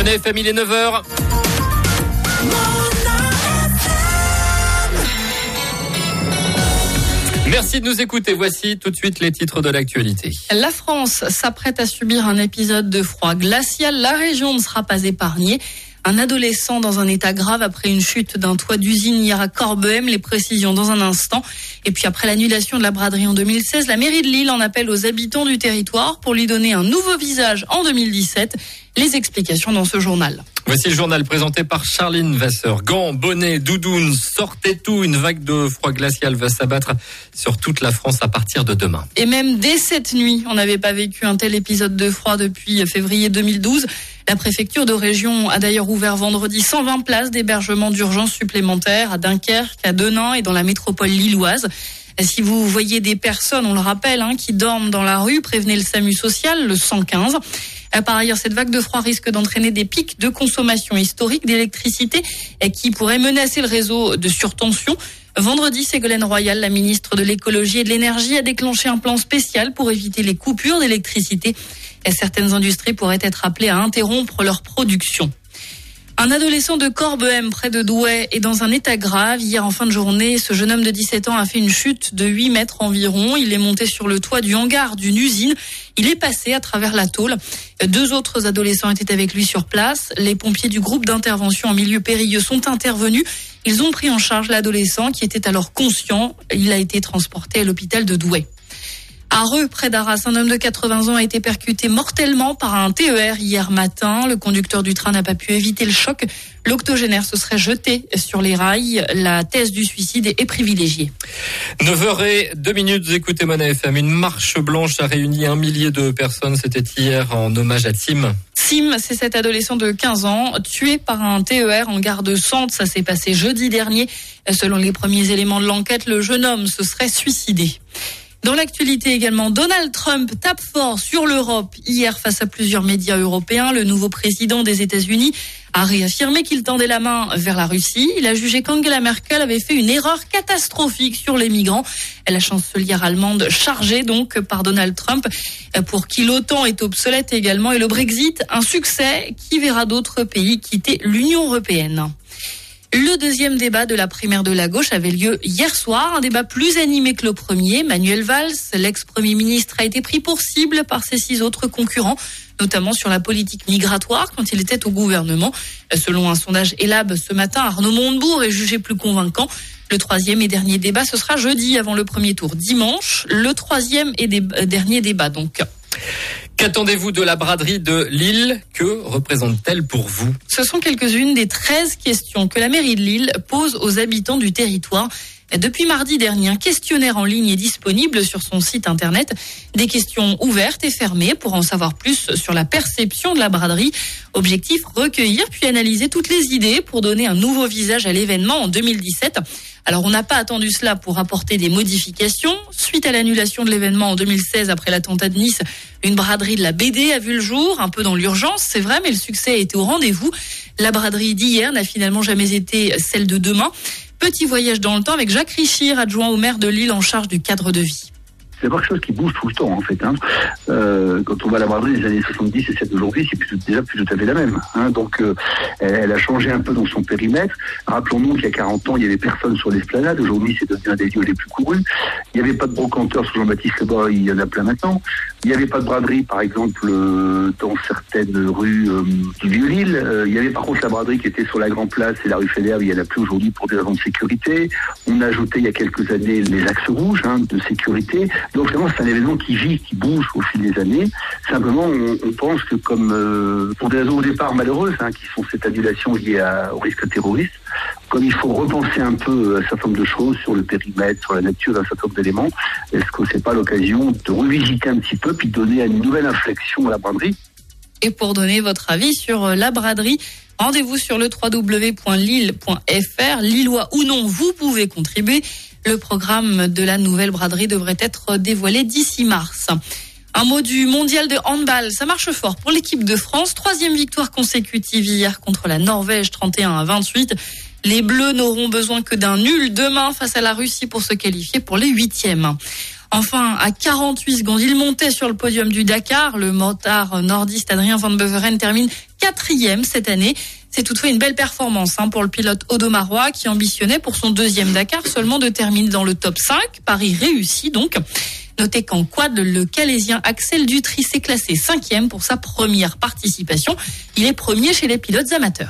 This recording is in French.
Monnaie FM, il est 9h. Merci de nous écouter. Voici tout de suite les titres de l'actualité. La France s'apprête à subir un épisode de froid glacial. La région ne sera pas épargnée. Un adolescent dans un état grave après une chute d'un toit d'usine hier à Corbehem. Les précisions dans un instant. Et puis après l'annulation de la braderie en 2016, la mairie de Lille en appelle aux habitants du territoire pour lui donner un nouveau visage en 2017. Les explications dans ce journal. Voici le journal présenté par Charline Vasseur. Gants, bonnets, doudounes, sortez tout. Une vague de froid glacial va s'abattre sur toute la France à partir de demain. Et même dès cette nuit, on n'avait pas vécu un tel épisode de froid depuis février 2012. La préfecture de région a d'ailleurs ouvert vendredi 120 places d'hébergement d'urgence supplémentaires à Dunkerque, à Denain et dans la métropole lilloise. Si vous voyez des personnes, on le rappelle, qui dorment dans la rue, prévenez le SAMU social, le 115. Par ailleurs, cette vague de froid risque d'entraîner des pics de consommation historique d'électricité qui pourraient menacer le réseau de surtension. Vendredi, Ségolène Royal, la ministre de l'écologie et de l'énergie, a déclenché un plan spécial pour éviter les coupures d'électricité. Et certaines industries pourraient être appelées à interrompre leur production. Un adolescent de Corbehem, près de Douai, est dans un état grave. Hier, en fin de journée, ce jeune homme de 17 ans a fait une chute de 8 mètres environ. Il est monté sur le toit du hangar d'une usine. Il est passé à travers la tôle. 2 autres adolescents étaient avec lui sur place. Les pompiers du groupe d'intervention en milieu périlleux sont intervenus. Ils ont pris en charge l'adolescent qui était alors conscient. Il a été transporté à l'hôpital de Douai. À Reux, près d'Arras, un homme de 80 ans a été percuté mortellement par un TER hier matin. Le conducteur du train n'a pas pu éviter le choc. L'octogénaire se serait jeté sur les rails. La thèse du suicide est privilégiée. 9h02, vous écoutez Monnaie FM. Une marche blanche a réuni 1 millier de personnes. C'était hier en hommage à Tim. Tim, c'est cet adolescent de 15 ans tué par un TER en gare de Sante. Ça s'est passé jeudi dernier. Selon les premiers éléments de l'enquête, le jeune homme se serait suicidé. Dans l'actualité également, Donald Trump tape fort sur l'Europe. Hier, face à plusieurs médias européens, le nouveau président des États-Unis a réaffirmé qu'il tendait la main vers la Russie. Il a jugé qu'Angela Merkel avait fait une erreur catastrophique sur les migrants. La chancelière allemande chargée donc par Donald Trump, pour qui l'OTAN est obsolète également, et le Brexit, un succès qui verra d'autres pays quitter l'Union européenne. Le deuxième débat de la primaire de la gauche avait lieu hier soir, un débat plus animé que le premier. Manuel Valls, l'ex-premier ministre, a été pris pour cible par ses 6 autres concurrents, notamment sur la politique migratoire quand il était au gouvernement. Selon un sondage Elab ce matin, Arnaud Montebourg est jugé plus convaincant. Le troisième et dernier débat, ce sera jeudi avant le premier tour dimanche. Le troisième et dernier débat donc. Qu'attendez-vous de la braderie de Lille? Que représente-t-elle pour vous? Ce sont quelques-unes des 13 questions que la mairie de Lille pose aux habitants du territoire. Depuis mardi dernier, un questionnaire en ligne est disponible sur son site internet. Des questions ouvertes et fermées pour en savoir plus sur la perception de la braderie. Objectif, recueillir puis analyser toutes les idées pour donner un nouveau visage à l'événement en 2017. Alors on n'a pas attendu cela pour apporter des modifications. Suite à l'annulation de l'événement en 2016 après l'attentat de Nice, une braderie de la BD a vu le jour, un peu dans l'urgence, c'est vrai, mais le succès a été au rendez-vous. La braderie d'hier n'a finalement jamais été celle de demain. Petit voyage dans le temps avec Jacques Richir, adjoint au maire de Lille en charge du cadre de vie. C'est pas quelque chose qui bouge tout le temps, en fait. Quand on va à la braderie des années 70 et celle d'aujourd'hui, c'est déjà plus tout à fait la même. Donc, elle a changé un peu dans son périmètre. Rappelons-nous qu'il y a 40 ans, il y avait personne sur l'esplanade. Aujourd'hui, c'est devenu un des lieux les plus courus. Il n'y avait pas de brocanteur sur Jean-Baptiste Lebas, il y en a plein maintenant. Il n'y avait pas de braderie, par exemple, dans certaines rues du Vieux-Lille. Il y avait par contre la braderie qui était sur la Grand Place et la rue Fédère, il n'y en a plus aujourd'hui pour des raisons de sécurité. On a ajouté il y a quelques années les axes rouges de sécurité. Donc vraiment, c'est un événement qui vit, qui bouge au fil des années. Simplement, on pense que comme pour des raisons au départ malheureuses, qui sont cette annulation liée au risque terroriste, comme il faut repenser un peu un certain nombre de choses sur le périmètre, sur la nature d'un certain nombre d'éléments, est-ce que c'est pas l'occasion de revisiter un petit peu puis de donner une nouvelle inflexion à la braderie? Et pour donner votre avis sur la braderie, rendez-vous sur le www.lille.fr. Lillois ou non, vous pouvez contribuer. Le programme de la nouvelle braderie devrait être dévoilé d'ici mars. Un mot du mondial de handball, ça marche fort pour l'équipe de France. 3e victoire consécutive hier contre la Norvège, 31-28. Les Bleus n'auront besoin que d'un nul demain face à la Russie pour se qualifier pour les 8e. Enfin, à 48 secondes, il montait sur le podium du Dakar. Le motard nordiste Adrien Van Beveren termine 4e cette année. C'est toutefois une belle performance pour le pilote audomarois qui ambitionnait pour son 2e Dakar seulement de terminer dans le top 5. Paris réussi donc. Notez qu'en quad, le Calaisien Axel Dutry s'est classé 5e pour sa première participation. Il est premier chez les pilotes amateurs.